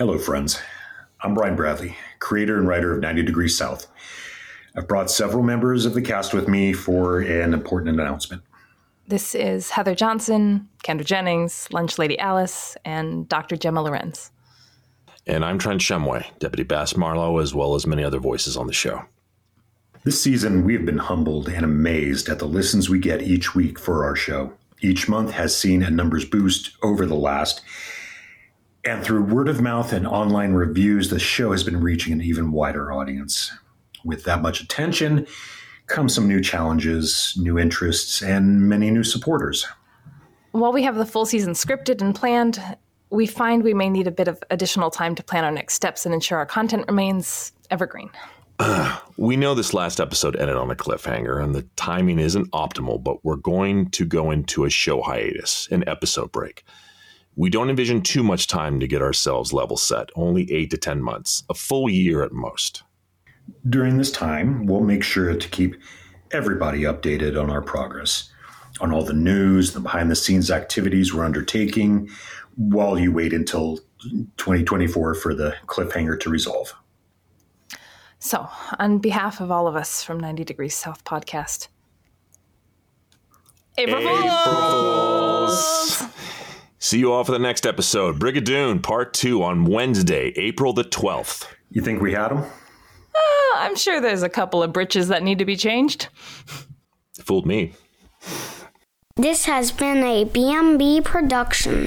Hello, friends. I'm Brian Bradley, creator and writer of 90 Degrees South. I've brought several members of the cast with me for an important announcement. This is Heather Johnson, Kendra Jennings, Lunch Lady Alice, and Dr. Gemma Lorenz. And I'm Trent Shumway, Deputy Bass Marlowe, as well as many other voices on the show. This season, we have been humbled and amazed at the listens we get each week for our show. Each month has seen a numbers boost over the last. And through word of mouth and online reviews, the show has been reaching an even wider audience. With that much attention come some new challenges, new interests, and many new supporters. While we have the full season scripted and planned, we find we may need a bit of additional time to plan our next steps and ensure our content remains evergreen. We know this last episode ended on a cliffhanger, and the timing isn't optimal, but we're going to go into a show hiatus, an episode break. We don't envision too much time to get ourselves level set, only 8 to 10 months, a full year at most. During this time, we'll make sure to keep everybody updated on our progress, on all the news, the behind-the-scenes activities we're undertaking, while you wait until 2024 for the cliffhanger to resolve. So, on behalf of all of us from 90 Degrees South podcast, April Fools! See you all for the next episode, Brigadoon Part 2 on Wednesday, April the 12th. You think we had them? I'm sure there's a couple of britches that need to be changed. Fooled me. This has been a BMB production.